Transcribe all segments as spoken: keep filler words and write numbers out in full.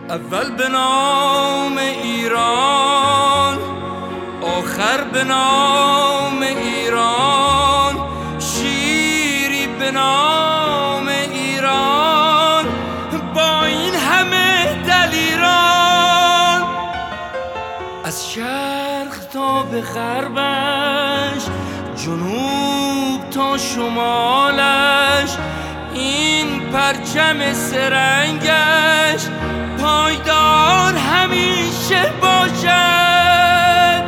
اول به نام ایران، آخر به نام ایران، شیری به نام ایران، با این همه دلیران. از شرق تا به غربش، جنوب تا شمالش، این پرچم سرنگش پایدار همیشه باشد.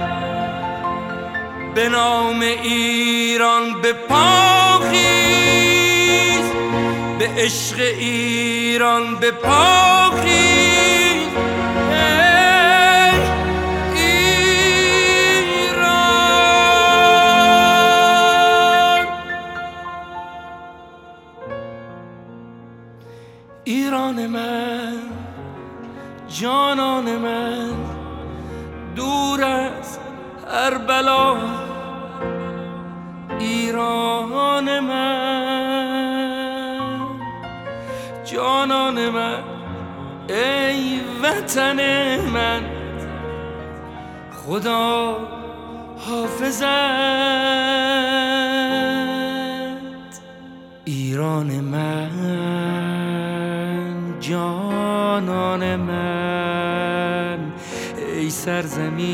به نام ایران به پا خیز، به عشق ایران به پا خیز. ایران من، جانان من، دور از هر بلا. ایران من، جانان من، ای وطن من، خدا حافظت. ایران من، جانان من، ای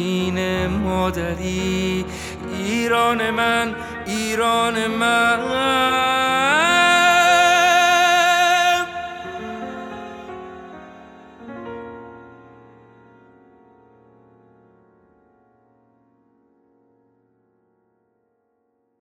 سرزمین مادری. ایران من، ایران من.